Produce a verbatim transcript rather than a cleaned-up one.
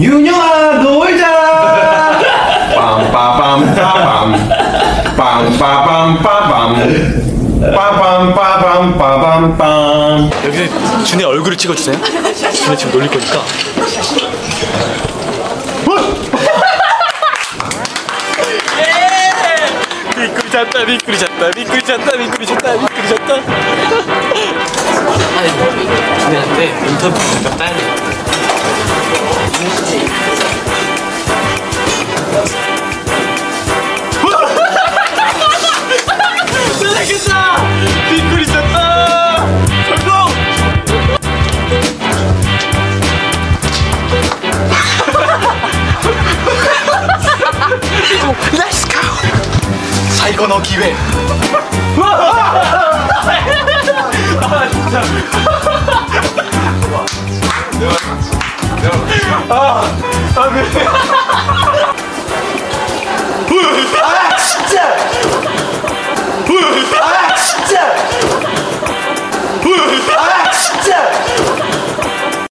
윤영아 놀자. 빰빠밤빠밤 빰빠밤빠밤 빠밤빠밤빠밤빰. 여기서 준이 얼굴을 찍어주세요. 준이 지금 놀릴 거니까. 미꾸리 잡다 미꾸리 잡다 미꾸리 잡다 미꾸리 잡다 미꾸리 잡다. 아니 준이한테 인터뷰 좀 따야 돼. 잘하겠다. 미꾸리 잡다. 성공. Let's go. 사이코 너 기회. 아 진짜. 아, 아, 네.